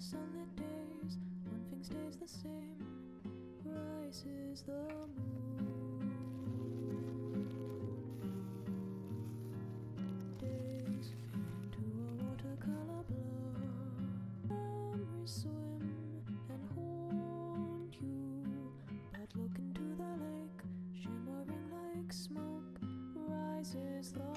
sunlit days, one thing stays the same, rises the moon. Days fade into a watercolor blur, memories swim and haunt you, but look into the lake, shimmering like smoke, rises the